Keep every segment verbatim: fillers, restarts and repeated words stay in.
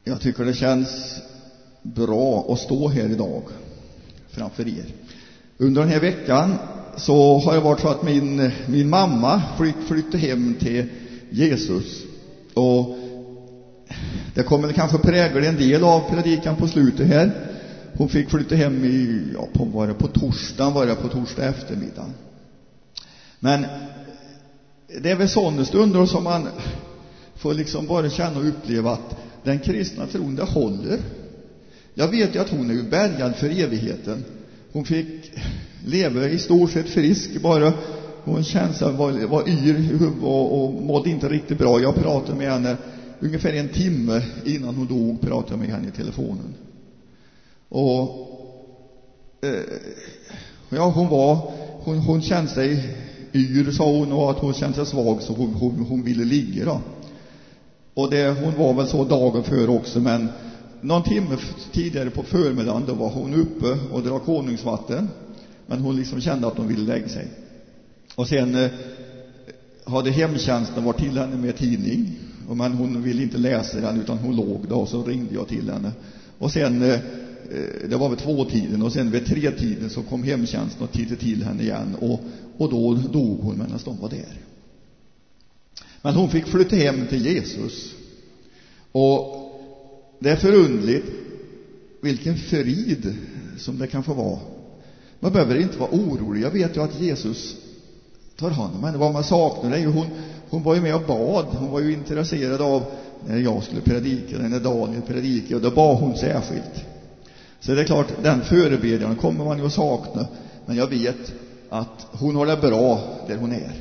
Jag tycker det känns bra att stå här idag framför er. Under den här veckan så har jag varit så att min, min mamma flytt, flyttade hem till Jesus. Och det kommer kanske prägla en del av predikan på slutet här. Hon fick flytta hem i, ja, på, var det på torsdagen, var det på torsdag eftermiddag. Men det är väl sådana stunder som man får liksom bara känna och uppleva att den kristna tron, det håller. Jag vet ju att hon är ju bärgad för evigheten. Hon fick leva i stort sett frisk, bara hon känslan var, var yr och, och mådde inte riktigt bra. Jag pratade med henne ungefär en timme innan hon dog, pratade med henne i telefonen. Och eh, ja, hon var hon, hon kände sig yr, sa hon, och att hon kände sig svag, så hon, hon, hon ville ligga då. Och det, hon var väl så dagen före också, men någon timme tidigare på förmiddagen då var hon uppe och drack honungsvatten. Men hon liksom kände att hon ville lägga sig. Och sen eh, hade hemtjänsten varit till henne med tidning. Och men hon ville inte läsa den utan hon låg då, och så ringde jag till henne. Och sen, eh, det var vid två tiden, och sen vid tre tiden så kom hemtjänsten och tittade till henne igen. Och, och då dog hon medan de var där. Men hon fick flytta hem till Jesus. Och det är förundligt vilken frid som det kan få vara. Man behöver inte vara orolig. Jag vet ju att Jesus tar hand om henne. Vad man saknar är ju hon, hon var ju med och bad. Hon var ju intresserad av när jag skulle predika, när Daniel predikade, och då bad hon särskilt. Så det är klart, den förebedjan kommer man ju att sakna. Men jag vet att hon har det bra där hon är.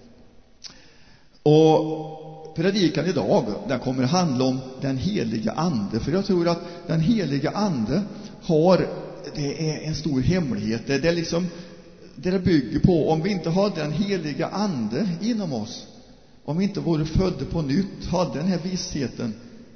Och predikan idag, den kommer handla om den heliga ande. För jag tror att den heliga ande har, det är en stor hemlighet. Det är liksom, det det bygger på. Om vi inte hade den heliga ande inom oss, om vi inte vore födda på nytt, hade den här vissheten,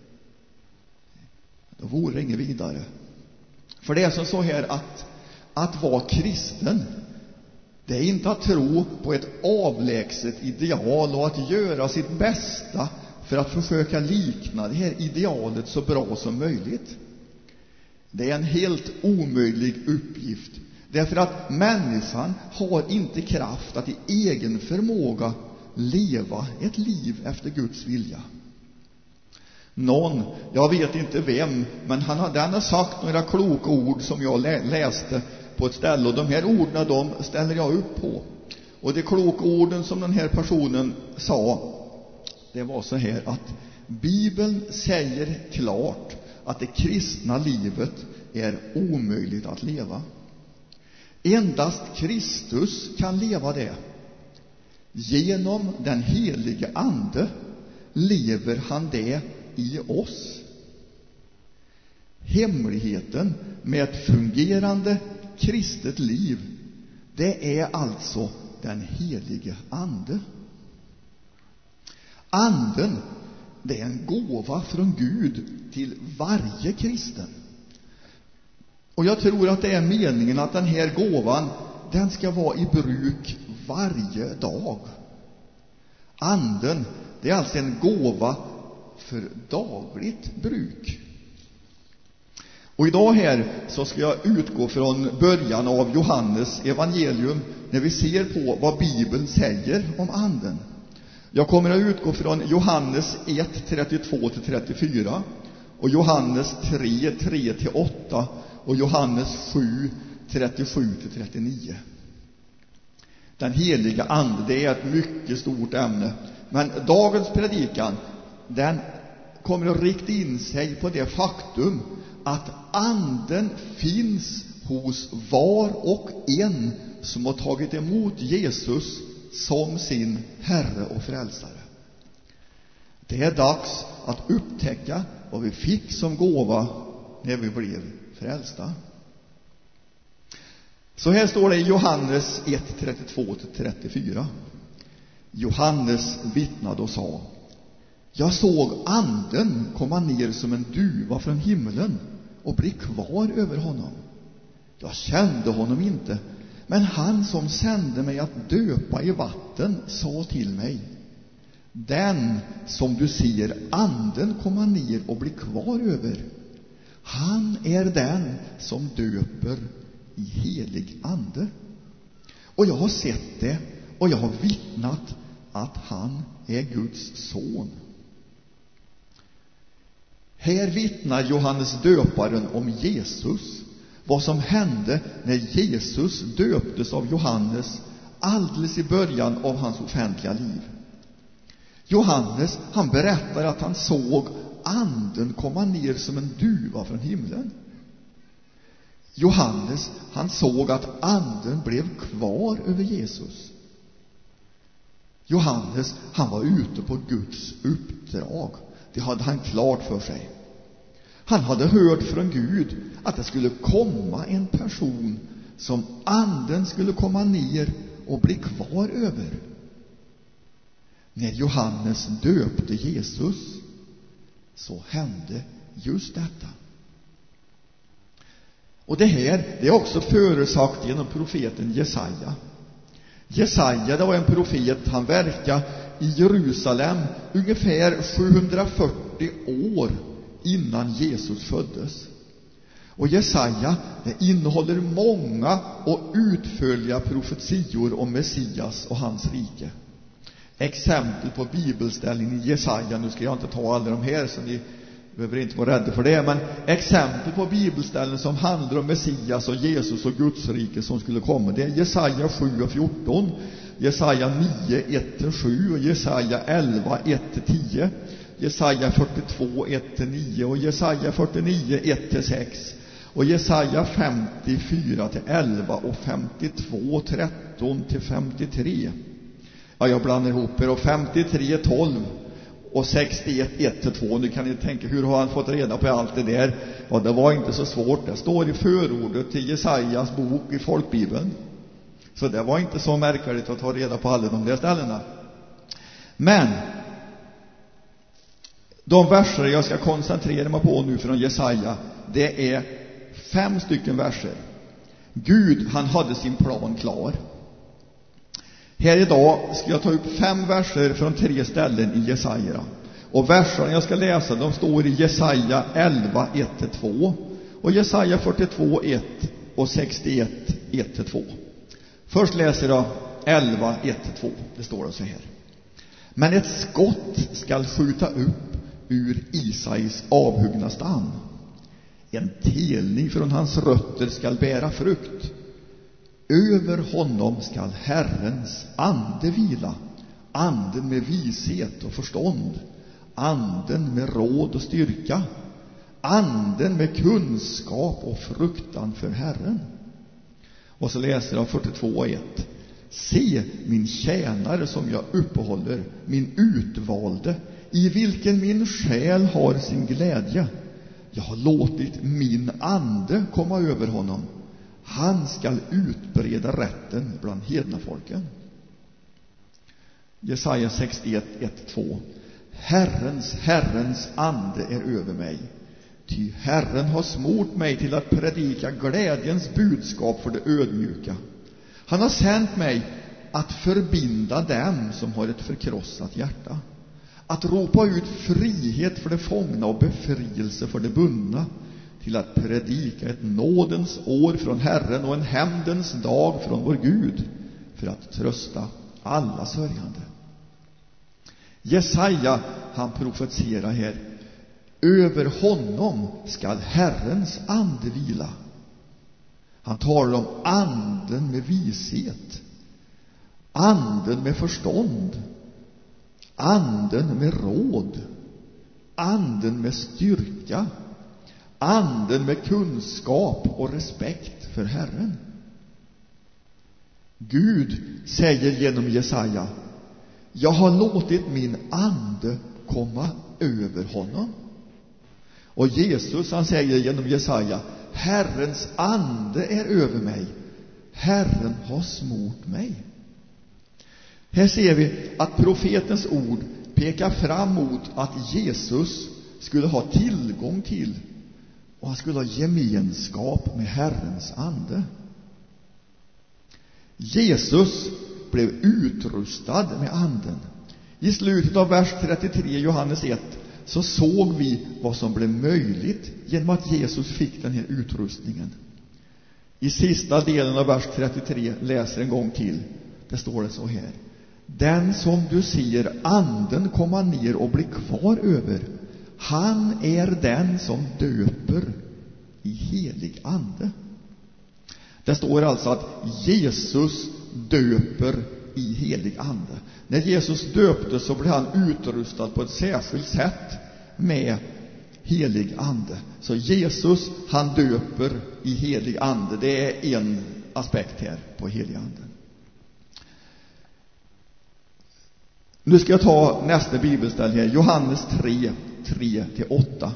då vore det inget vidare. För det är som så här att, att vara kristen, det är inte att tro på ett avlägset ideal och att göra sitt bästa för att försöka likna det här idealet så bra som möjligt. Det är en helt omöjlig uppgift. Därför att människan har inte kraft att i egen förmåga leva ett liv efter Guds vilja. Någon, jag vet inte vem, men han har, den har sagt några kloka ord som jag lä- läste på ett ställe, och de här orden, de ställer jag upp på. Och de kloka orden som den här personen sa, det var så här att Bibeln säger klart att det kristna livet är omöjligt att leva. Endast Kristus kan leva det. Genom den helige ande lever han det i oss. Hemligheten med ett fungerande kristet liv, det är alltså den helige ande. Anden, det är en gåva från Gud till varje kristen. Och jag tror att det är meningen att den här gåvan, den ska vara i bruk varje dag. Anden, det är alltså en gåva för dagligt bruk. Och idag här så ska jag utgå från början av Johannes evangelium när vi ser på vad Bibeln säger om anden. Jag kommer att utgå från Johannes ett, trettiotvå till trettiofyra och Johannes tre, tre till åtta och Johannes sju, trettiosju till trettionio. Den heliga ande, det är ett mycket stort ämne. Men dagens predikan, den kommer att rikta in sig på det faktum att anden finns hos var och en som har tagit emot Jesus som sin Herre och frälsare. Det är dags att upptäcka vad vi fick som gåva när vi blev frälsta. Så här står det i Johannes ett, trettiotvå till trettiofyra. Johannes vittnade och sa: jag såg anden komma ner som en duva från himlen och bli kvar över honom. Jag kände honom inte, men han som sände mig att döpa i vatten sa till mig: Den som du ser anden komma ner och bli kvar över, han är den som döper i helig ande. Och jag har sett det, och jag har vittnat att han är Guds son. Här vittnar Johannes döparen om Jesus, vad som hände när Jesus döptes av Johannes alldeles i början av hans offentliga liv. Johannes, han berättar att han såg anden komma ner som en duva från himlen. Johannes, han såg att anden blev kvar över Jesus. Johannes, han var ute på Guds uppdrag. Det hade han klart för sig. Han hade hört från Gud att det skulle komma en person som anden skulle komma ner och bli kvar över. När Johannes döpte Jesus så hände just detta. Och det här, det är också förutsagt genom profeten Jesaja. Jesaja, det var en profet, han verkade i Jerusalem ungefär sjuhundrafyrtio år innan Jesus föddes. Och Jesaja, det innehåller många och utförliga profetior om Messias och hans rike. Exempel på bibelställning i Jesaja, nu ska jag inte ta alla de här så ni behöver inte vara rädda för det, men exempel på bibelställen som handlar om Messias och Jesus och Guds rike som skulle komma, det är Jesaja sju och fjorton, Jesaja nio, ett till sju och Jesaja elva, ett till tio, Jesaja fyrtiotvå, ett till nio och Jesaja fyrtionio, ett till sex och Jesaja femtiofyra till elva och femtiotvå, tretton till femtiotre. Ja, jag blandar ihop er, och femtiotre, tolv och sextioett, ett till två. Nu kan ni tänka, hur har han fått reda på allt det där? Ja, det var inte så svårt. Det står i förordet till Jesajas bok i folkbibeln. Så det var inte så märkvärdigt att ta reda på alla de där ställena. Men de verser jag ska koncentrera mig på nu från Jesaja, det är fem stycken verser. Gud, han hade sin plan klar. Här idag ska jag ta upp fem verser från tre ställen i Jesaja. Och verserna jag ska läsa, de står i Jesaja elva, ett till två och Jesaja fyrtiotvå, ett och sextioett, ett till två. Först läser jag elva, ett till två. Det står det så här. Men ett skott skall skjuta upp ur Isais avhuggna stam. En telning från hans rötter skall bära frukt. Över honom skall Herrens ande vila, anden med vishet och förstånd, anden med råd och styrka, anden med kunskap och fruktan för Herren. Och så läser jag fyrtiotvå, ett. Se min tjänare som jag uppehåller, min utvalde, i vilken min själ har sin glädje. Jag har låtit min ande komma över honom. Han skall utbreda rätten bland hedna folken. Jesaja sextioett, ett till två. Herrens, Herrens ande är över mig. Ty Herren har smort mig till att predika glädjens budskap för det ödmjuka. Han har sänt mig att förbinda dem som har ett förkrossat hjärta. Att ropa ut frihet för de fångna och befrielse för de bundna. Till att predika ett nådens år från Herren och en hämndens dag från vår Gud, för att trösta alla sörjande. Jesaja, han profeterar här. Över honom skall Herrens ande vila. Han talar om anden med vishet, anden med förstånd, anden med råd, anden med styrka, anden med kunskap och respekt för Herren. Gud säger genom Jesaja: jag har låtit min ande komma över honom. Och Jesus, han säger genom Jesaja: Herrens ande är över mig. Herren har smort mig. Här ser vi att profetens ord pekar fram mot att Jesus skulle ha tillgång till och han skulle ha gemenskap med Herrens ande. Jesus blev utrustad med anden. I slutet av vers trettiotre i Johannes ett så såg vi vad som blev möjligt genom att Jesus fick den här utrustningen. I sista delen av vers trettiotre läser en gång till. Det står det så här: den som du ser anden komma ner och bli kvar över, han är den som döper i helig ande. Det står alltså att Jesus döper i helig ande. När Jesus döptes så blev han utrustad på ett särskilt sätt med helig ande. Så Jesus, han döper i helig ande. Det är en aspekt här på helig ande. Nu ska jag ta nästa bibelställe här. Johannes tre, tre till åtta.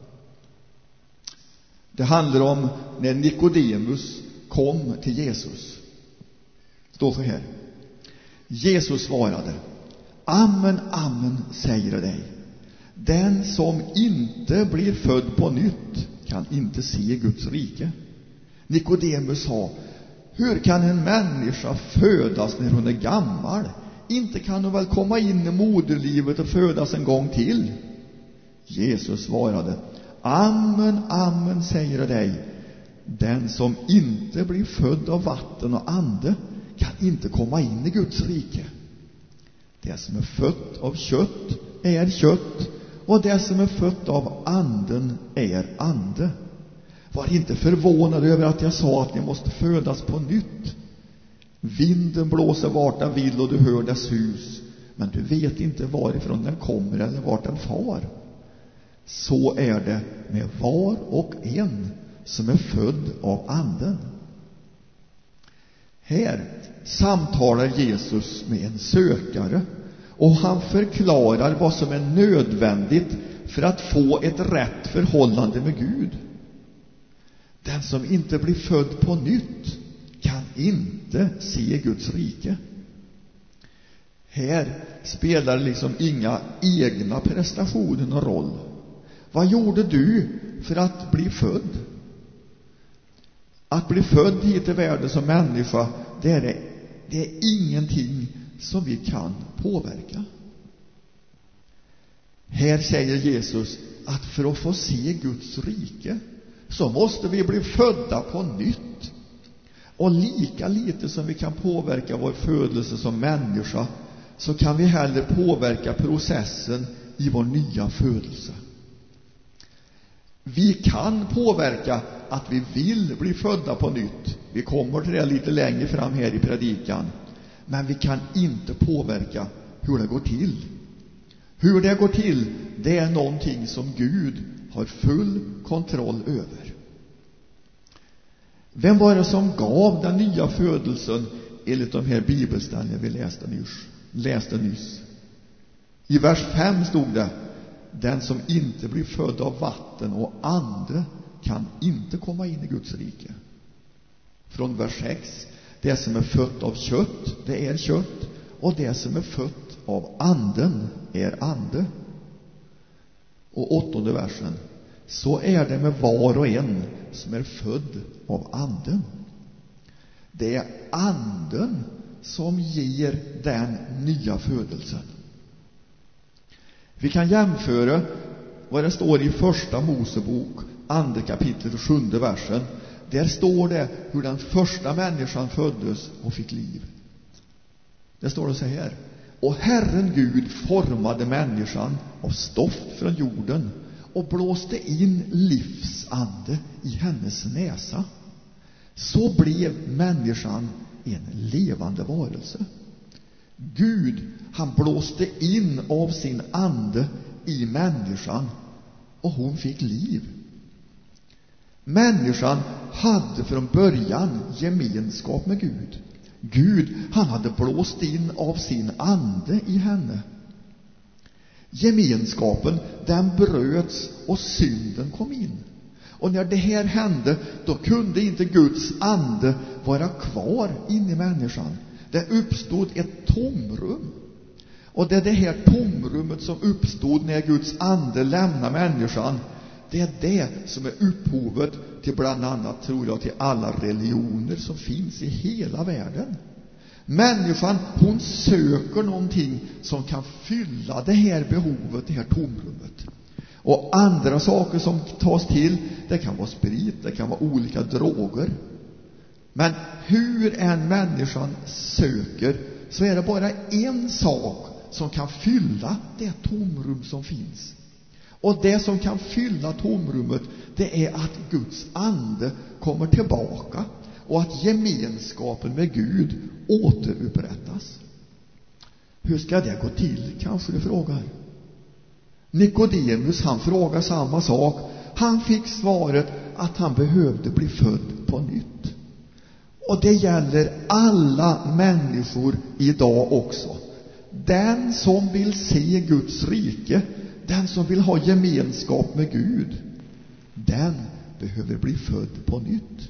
Det handlar om när Nikodemus kom till Jesus. Det står så här: Jesus svarade: amen, amen säger jag dig, den som inte blir född på nytt kan inte se Guds rike. Nikodemus sa: hur kan en människa födas när hon är gammal? Inte kan hon väl komma in i moderlivet och födas en gång till? Jesus svarade: amen, amen säger jag dig, den som inte blir född av vatten och ande kan inte komma in i Guds rike. Det som är fött av kött är kött, och det som är fött av anden är ande. Var inte förvånad över att jag sa att ni måste födas på nytt. Vinden blåser vart den vill och du hör dess hus, men du vet inte varifrån den kommer eller vart den far. Så är det med var och en som är född av anden. Här samtalar Jesus med en sökare, och han förklarar vad som är nödvändigt för att få ett rätt förhållande med Gud. Den som inte blir född på nytt kan inte se Guds rike. Här spelar liksom inga egna prestationer någon roll. Vad gjorde du för att bli född? Att bli född hit i världen som människa, det är, det, det är ingenting som vi kan påverka. Här säger Jesus att för att få se Guds rike så måste vi bli födda på nytt. Och lika lite som vi kan påverka vår födelse som människa, så kan vi heller påverka processen i vår nya födelse. Vi kan påverka att vi vill bli födda på nytt. Vi kommer till det lite längre fram här i predikan. Men vi kan inte påverka hur det går till. Hur det går till, det är någonting som Gud har full kontroll över. Vem var det som gav den nya födelsen enligt de här bibelställen vi läste nyss? läste nyss? I vers fem stod det: den som inte blir född av vatten och ande kan inte komma in i Guds rike. Från vers sex: det som är fött av kött, det är kött, och det som är fött av anden är ande. Och åttonde versen: så är det med var och en som är född av anden. Det är anden som ger den nya födelsen. Vi kan jämföra vad det står i första Mosebok, andra kapitlet, sjunde versen. Där står det hur den första människan föddes och fick liv. Det står det så här: och Herren Gud formade människan av stoft från jorden och blåste in livsande i hennes näsa. Så blev människan en levande varelse. Gud, han blåste in av sin ande i människan, och hon fick liv. Människan hade från början gemenskap med Gud. Gud, han hade blåst in av sin ande i henne. Gemenskapen, den bröts och synden kom in. Och när det här hände, då kunde inte Guds ande vara kvar in i människan. Det uppstod ett tomrum. Och det är det här tomrummet som uppstod när Guds ande lämnar människan. Det är det som är upphovet till bland annat, tror jag, till alla religioner som finns i hela världen. Människan, hon söker någonting som kan fylla det här behovet, det här tomrummet. Och andra saker som tas till, det kan vara sprit, det kan vara olika droger. Men hur en människan söker, så är det bara en sak som kan fylla det tomrum som finns. Och det som kan fylla tomrummet, det är att Guds ande kommer tillbaka och att gemenskapen med Gud återupprättas. Hur ska det gå till, kanske du frågar? Nikodemus, han frågar samma sak. Han fick svaret att han behövde bli född på nytt. Och det gäller alla människor idag också. Den som vill se Guds rike, den som vill ha gemenskap med Gud, den behöver bli född på nytt.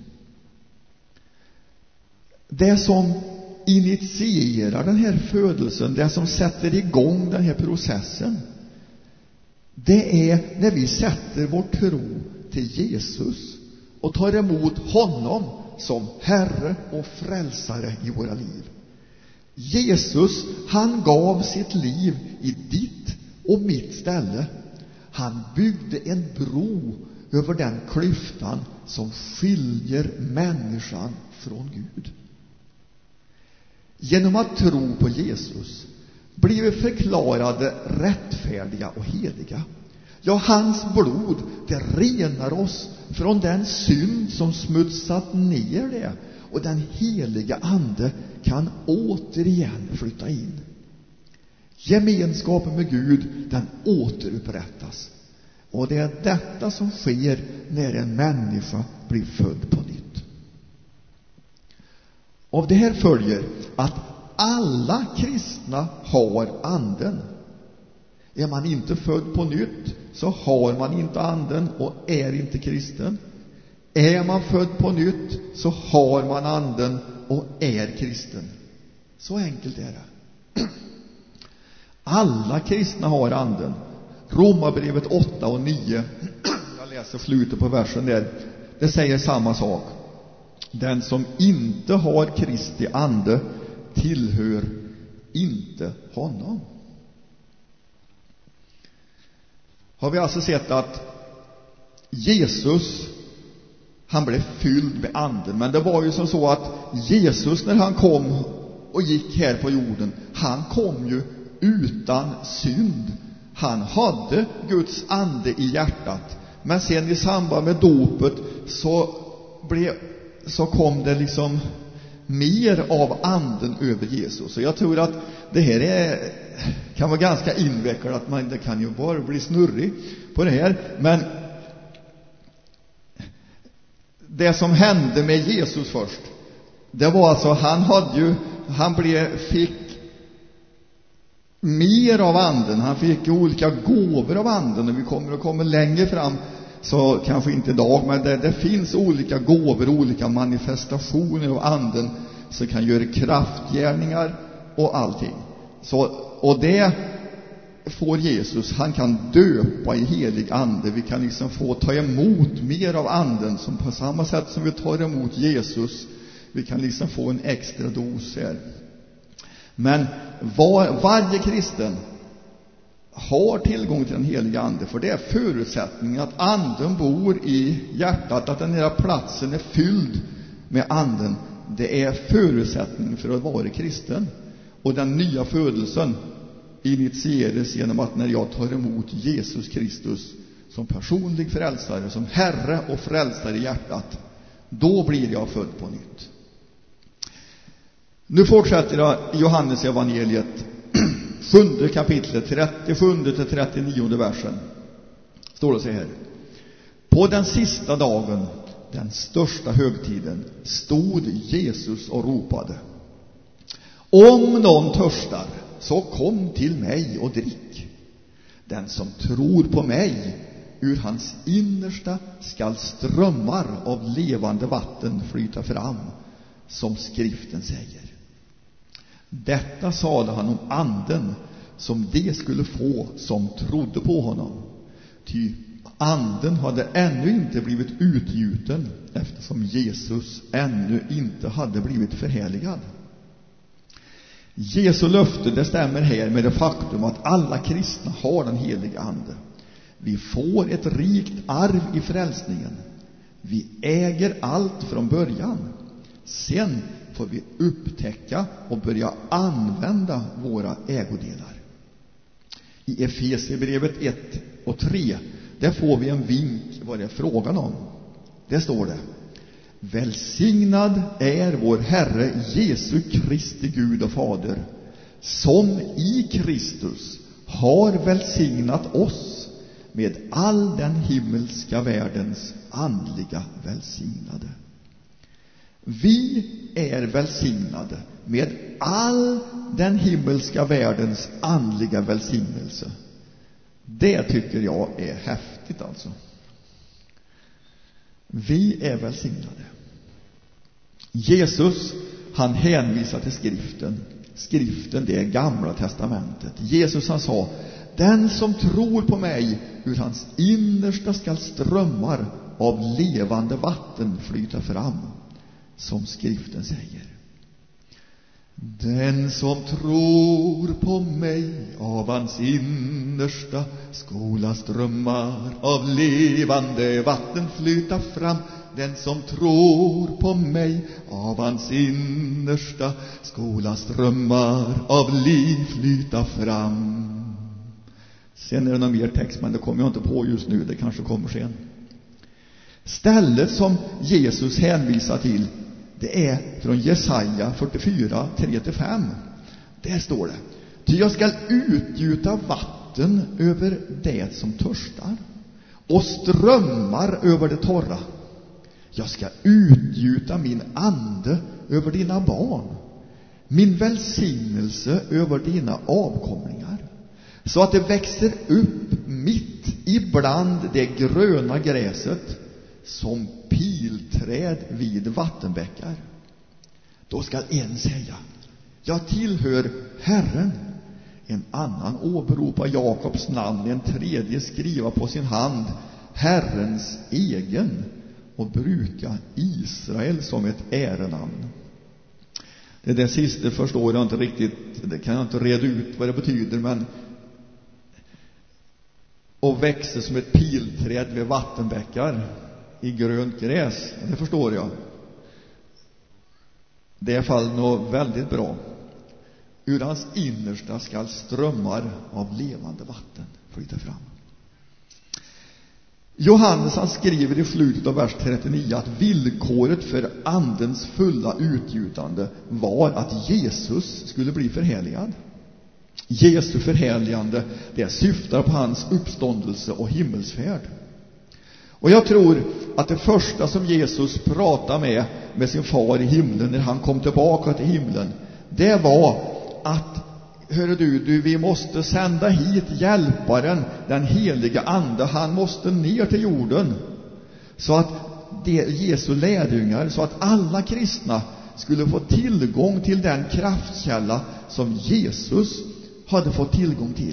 Det som initierar den här födelsen, det som sätter igång den här processen, det är när vi sätter vår tro till Jesus och tar emot honom som Herre och frälsare i våra liv. Jesus, han gav sitt liv i ditt och mitt ställe. Han byggde en bro över den klyftan som skiljer människan från Gud. Genom att tro på Jesus blir vi förklarade rättfärdiga och heliga. Ja, hans blod, det renar oss från den synd som smutsat ner det. Och den heliga ande kan återigen flytta in. Gemenskapen med Gud, den återupprättas. Och det är detta som sker när en människa blir född på nytt. Av det här följer att alla kristna har anden. Är man inte född på nytt, så har man inte anden och är inte kristen. Är man född på nytt, så har man anden och är kristen. Så enkelt är det. Alla kristna har anden. Romarbrevet åtta och nio, jag läser slutet på versen där, det säger samma sak. Den som inte har Kristi ande tillhör inte honom. Har vi alltså sett att Jesus, han blev fylld med anden. Men det var ju som så att Jesus, när han kom och gick här på jorden, han kom ju utan synd. Han hade Guds ande i hjärtat. Men sen i samband med dopet så blev, så kom det liksom mer av anden över Jesus. Så jag tror att det här är, kan vara ganska invecklat. Man, det kan ju bara bli snurrig på det här. Men det som hände med Jesus först, det var alltså, han hade ju, han blev, fick mer av anden. Han fick olika gåvor av anden. Och vi kommer att komma längre fram, så kanske inte idag, men det, det finns olika gåvor, olika manifestationer av anden som kan göra kraftgärningar och allting. Så, och det får Jesus, han kan döpa i helig ande. Vi kan liksom få ta emot mer av anden, som på samma sätt som vi tar emot Jesus. Vi kan liksom få en extra dos här. Men var, varje kristen har tillgång till den heliga ande, för det är förutsättningen att anden bor i hjärtat, att den här platsen är fylld med anden. Det är förutsättningen för att vara kristen. Och den nya födelsen initieras genom att när jag tar emot Jesus Kristus som personlig frälsare, som Herre och frälsare i hjärtat, då blir jag född på nytt. Nu fortsätter jag i Johannes evangeliet, sjunde kapitlet, trettiosjunde till trettionionde versen. Står det så här: på den sista dagen, den största högtiden, stod Jesus och ropade: om någon törstar, så kom till mig och drick. Den som tror på mig, ur hans innersta skall strömmar av levande vatten flyta fram, som skriften säger. Detta sade han om anden som de skulle få som trodde på honom. Ty anden hade ännu inte blivit utgjuten, eftersom Jesus ännu inte hade blivit förhärligad. Jesu löfte, det stämmer här med det faktum att alla kristna har den heliga ande. Vi får ett rikt arv i frälsningen. Vi äger allt från början. Sen får vi upptäcka och börja använda våra ägodelar. I Efesierbrevet ett och tre, där får vi en vink vad det är frågan om. Det står det: välsignad är vår Herre Jesu Kristi Gud och Fader, som i Kristus har välsignat oss med all den himmelska världens andliga välsignade. Vi är välsignade med all den himmelska världens andliga välsignelse. Det tycker jag är häftigt alltså. Vi är välsignade. Jesus, han hänvisar till skriften. Skriften, det är Gamla testamentet. Jesus, han sa: den som tror på mig, ur hans innersta skall strömmar av levande vatten flyta fram, som skriften säger. Den som tror på mig, av hans innersta skola strömmar av levande vatten flyta fram. Den som tror på mig, av hans innersta skola strömmar av liv flyta fram. Sen är det någon mer text, men det kommer jag inte på just nu. Det kanske kommer sen. Stället som Jesus hänvisar till, det är från Jesaja fyrtiofyra, tre till fem. Där står det: ty jag skall utgjuta vatten över det som törstar, och strömmar över det torra. Jag ska utgjuta min ande över dina barn, min välsignelse över dina avkomlingar, så att det växer upp mitt ibland det gröna gräset, som pilträd vid vattenbäckar. Då skall en säga: jag tillhör Herren. En annan åberopar Jakobs namn, en tredje skriva på sin hand Herrens egen, och bruka Israel som ett ärenamn. Det där sista förstår jag inte riktigt. Det kan jag inte reda ut vad det betyder, men och växer som ett pilträd vid vattenbäckar i grönt gräs, det förstår jag. Det är i alla fall något väldigt bra. Ur hans innersta skall strömmar av levande vatten flyta fram. Johannes, han skriver i slutet av vers trettionio att villkoret för andens fulla utgjutande var att Jesus skulle bli förhärligad. Jesu förhärligande, det syftar på hans uppståndelse och himmelsfärd. Och jag tror att det första som Jesus pratade med med sin far i himlen när han kom tillbaka till himlen, det var att hör du, du, vi måste sända hit hjälparen, den heliga ande. Han måste ner till jorden, så att det, Jesu lärjungar, så att alla kristna skulle få tillgång till den kraftkälla som Jesus hade fått tillgång till.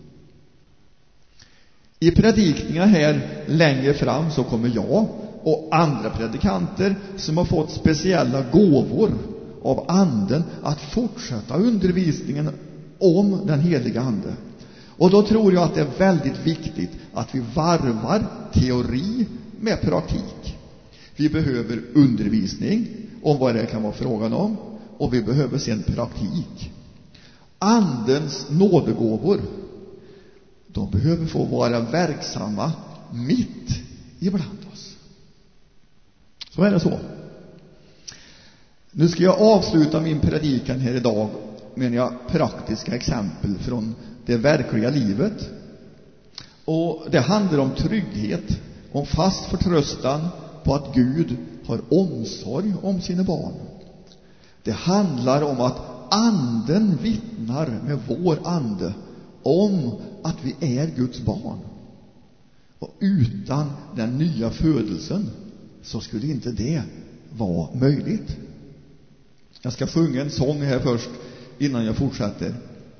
I predikningar här längre fram så kommer jag och andra predikanter som har fått speciella gåvor av anden att fortsätta undervisningen om den heliga ande. Och då tror jag att det är väldigt viktigt att vi varvar teori med praktik. Vi behöver undervisning om vad det kan vara frågan om, och vi behöver sen praktik. Andens nådegåvor, de behöver få vara verksamma mitt ibland oss. Så är det så. Nu ska jag avsluta min predikan här idag med några praktiska exempel från det verkliga livet. Och det handlar om trygghet, om fast förtröstan på att Gud har omsorg om sina barn. Det handlar om att anden vittnar med vår ande om att vi är Guds barn. Och utan den nya födelsen så skulle inte det vara möjligt. Jag ska sjunga en sång här först innan jag fortsätter.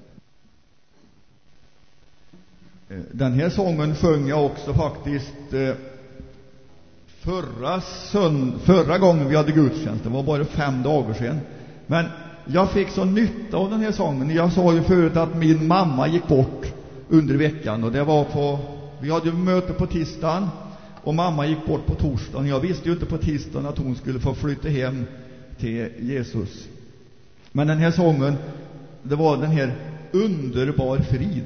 Den här sången sjöng jag också faktiskt förra, sönd- förra gången vi hade gudstjänst. Det var bara fem dagar sedan. Men jag fick så nytta av den här sången. Jag sa ju förut att min mamma gick bort under veckan, och det var på, vi hade ju möte på tisdagen och mamma gick bort på torsdagen. Jag visste ju inte på tisdagen att hon skulle få flytta hem till Jesus. Men den här sången, det var den här underbar frid.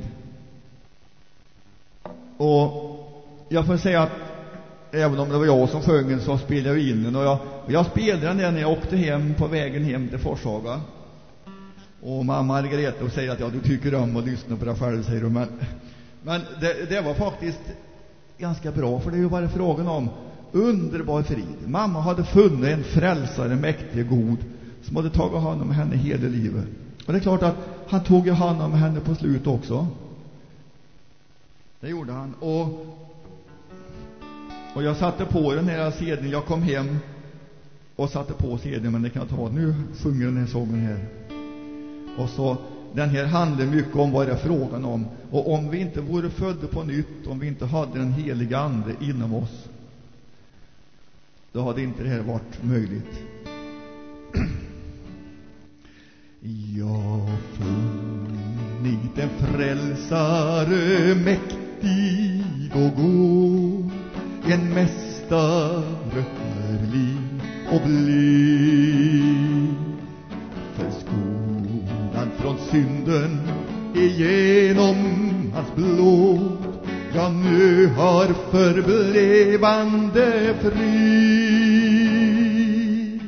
Och jag får säga att även om det var jag som sjöng den, så spelade jag in den. Och jag, och jag spelade den där när jag åkte hem på vägen hem till Forshaga. Och mamma Margareta säger att ja, du tycker om att lyssna på det själv, säger du. Men, men det, det var faktiskt ganska bra, för det är ju bara frågan om underbar frid. Mamma hade funnit en frälsare, mäktig och god, som hade tagit hand om henne hela livet. Och det är klart att han tog ju hand om henne på slut också. Det gjorde han. Och, och jag satte på den här sedeln. Jag kom hem och satte på sedeln, men det kan jag ta. Nu sjunger den här sången här. Och så, den här handlar mycket om vad det är frågan om. Och om vi inte vore födda på nytt, om vi inte hade den heliga ande inom oss, då hade inte det här varit möjligt. Jag funnit en frälsare, mäktig och god, en mästare härlig och blid, förskonad från synden igenom hans blod. Jag nu har förblevande frid,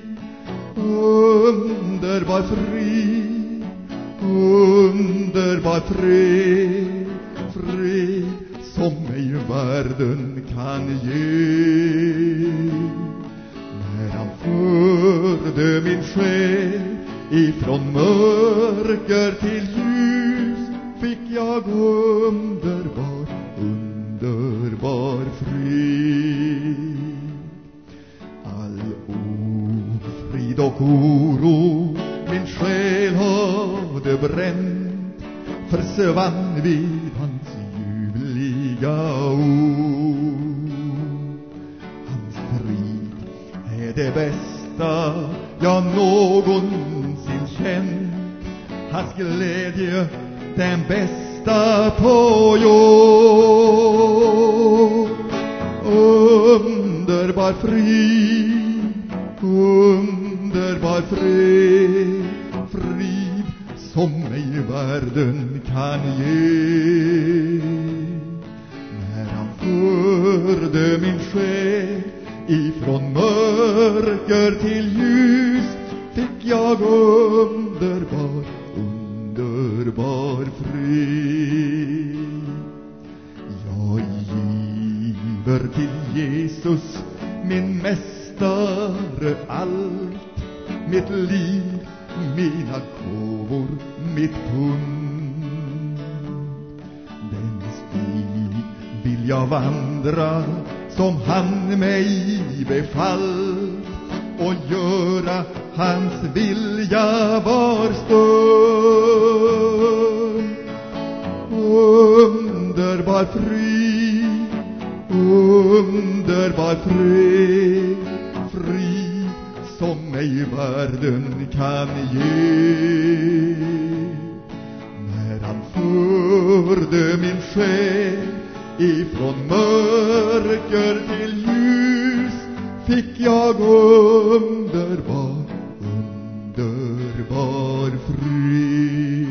underbar frid, underbar fred, fred som ej världen kan ge. När han förde min själ ifrån mörker till ljus, fick jag underbar, underbar frid. All ofrid och oro min själ hade bränt, försvann vid hans ljuvliga ord. Hans frid är det bästa jag någonsin känt, hans glädje den bästa på jord. Underbar frid, underbar fred, frid som ej världen kan ge. När han förde min själ ifrån mörker till ljus, fick jag underbar, underbar frid. Jag giver till Jesus, min mästare, allt, mitt liv, mina gåvor, mitt pund. Den stig vill jag vandra som han mig befallt, och göra hans vilja var stund. Underbar frid, underbar fred, frid som ej världen kan ge. När han förde min själ ifrån mörker till ljus, fick jag underbar, underbar frid.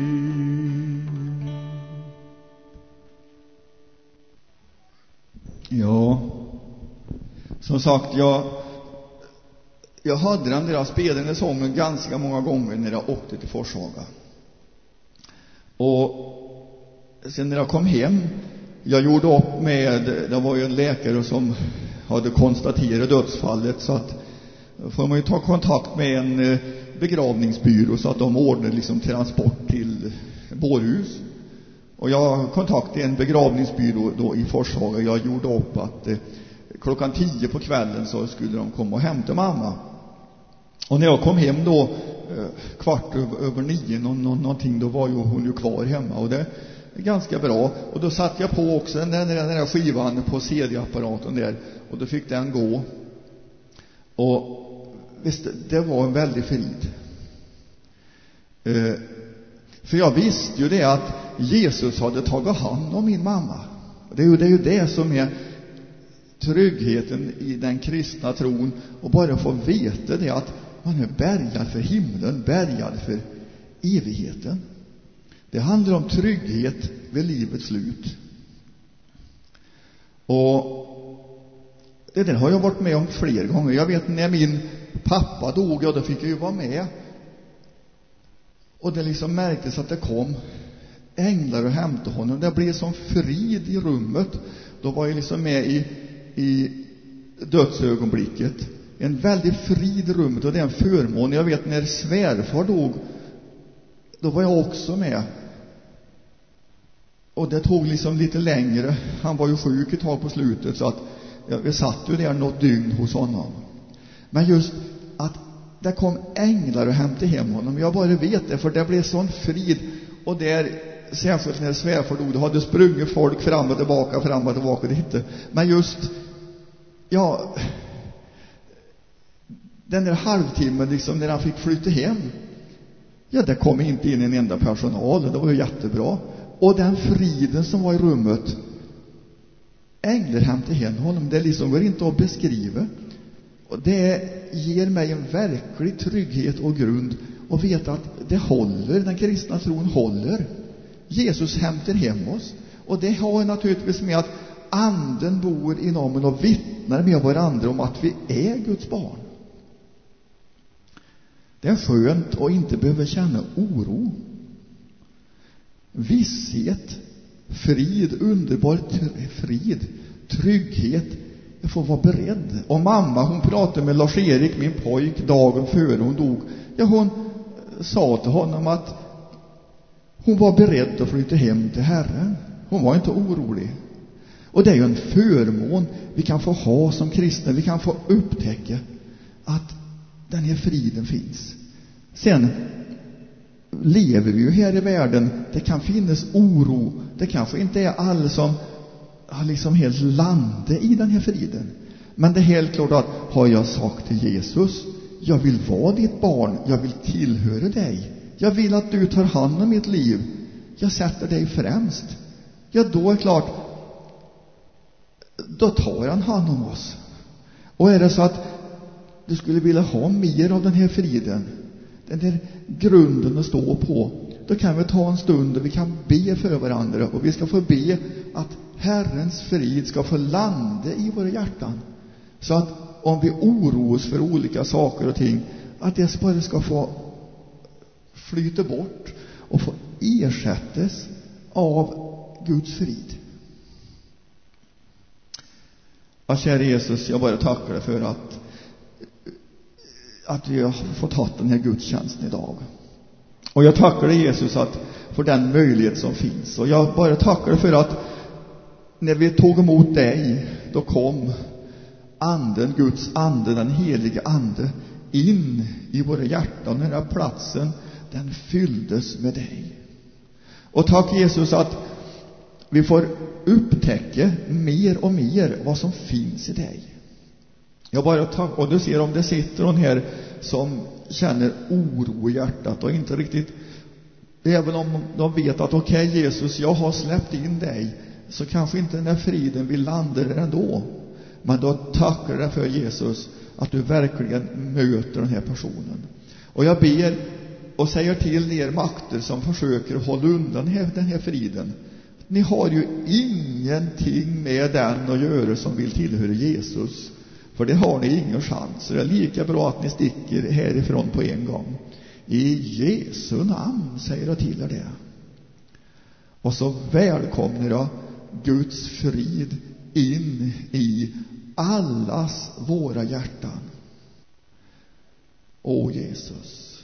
Ja, som sagt, jag jag hade den där spelande sången ganska många gånger när jag åkte till Forshaga. Och sen när jag kom hem, jag gjorde upp med, det var ju en läkare som hade konstaterat dödsfallet, så att får man ju ta kontakt med en begravningsbyrå så att de ordnar liksom transport till Bårhus. Och jag kontaktade en begravningsbyrå då i Forshaga. Jag gjorde upp att eh, klockan tio på kvällen så skulle de komma och hämta mamma. Och när jag kom hem då eh, kvart över, över nio nå, nå, någonting, då var ju hon ju kvar hemma, och det är ganska bra. Och då satt jag på också den där, den där skivan på C D-apparaten där, och då fick den gå. Och visst, det var en väldig frid. Eh, för jag visste ju det att Jesus hade tagit hand om min mamma. Det är ju det, är ju det som är tryggheten i den kristna tron. Och bara få veta det att man är bärgad för himlen, bärgad för evigheten. Det handlar om trygghet vid livets slut. Och det där har jag varit med om fler gånger. Jag vet när min pappa dog, ja, då fick jag ju vara med. Och det liksom märktes att det kom änglar och hämtade honom. Det blev som frid i rummet. Då var jag liksom med i, i dödsögonblicket. En väldigt frid i rummet, och det är en förmån. Jag vet när svärfar dog, då var jag också med. Och det tog liksom lite längre. Han var ju sjuk ett tag på slutet, så att ja, vi satt ju där något dygn hos honom. Men just att det kom änglar och hämtade hem honom, jag bara vet det, för det blev sån frid. Och där, särskilt när svärfar dog, då hade sprungit folk fram och tillbaka, fram och tillbaka och inte. Men just, ja, den där halvtimmen liksom när han fick flytta hem, ja, det kom inte in en enda personal. Det var ju jättebra. Och den friden som var i rummet, änglar hämtade hem honom, det liksom går inte att beskriva. Och det ger mig en verklig trygghet och grund att veta att det håller, den kristna tron håller. Jesus hämtar hem oss. Och det har naturligtvis med att anden bor inom oss och vittnar med varandra om att vi är Guds barn. Det är skönt att inte behöva känna oro. Visshet, frid, underbar frid, trygghet. Jag får vara beredd. Och mamma, hon pratade med Lars-Erik, min pojk, dagen före hon dog. Ja, hon sa till honom att hon var beredd att flytta hem till Herren. Hon var inte orolig. Och det är ju en förmån vi kan få ha som kristna. Vi kan få upptäcka att den här friden finns. Sen lever vi ju här i världen. Det kan finnas oro. Det kanske inte är alla som har liksom helt landat i den här friden. Men det är helt klart att har jag sagt till Jesus, jag vill vara ditt barn, jag vill tillhöra dig, jag vill att du tar hand om mitt liv, jag sätter dig främst, ja, då är det klart, då tar han hand om oss. Och är det så att du skulle vilja ha mer av den här friden, den där grunden att stå på, då kan vi ta en stund och vi kan be för varandra, och vi ska få be att Herrens frid ska få landa i våra hjärtan, så att om vi oroas för olika saker och ting, att det bara ska få flyta bort och få ersättas av Guds frid. Ja, kära Jesus, jag bara tackar dig för att att vi har fått ha den här gudstjänsten idag. Och jag tackar dig, Jesus, att för den möjlighet som finns. Och jag bara tackar dig för att när vi tog emot dig, då kom anden, Guds ande, den helige ande, in i våra hjärtan. Den här platsen, den fylldes med dig. Och tack, Jesus, att vi får upptäcka mer och mer vad som finns i dig. Jag bara tack, och du ser om det sitter någon här som känner oro i hjärtat och inte riktigt, även om de vet att okej, okay, Jesus, jag har släppt in dig, så kanske inte den här friden vill landa där ändå. Men då tackar jag för, Jesus, att du verkligen möter den här personen. Och jag ber och säger till er makter som försöker hålla undan den här, den här friden. Ni har ju ingenting med den att göra som vill tillhöra Jesus. För det har ni ingen chans. Så det är lika bra att ni sticker härifrån på en gång. I Jesu namn säger jag till er det. Och så välkomnar jag Guds frid in i allas våra hjärtan. Åh Jesus.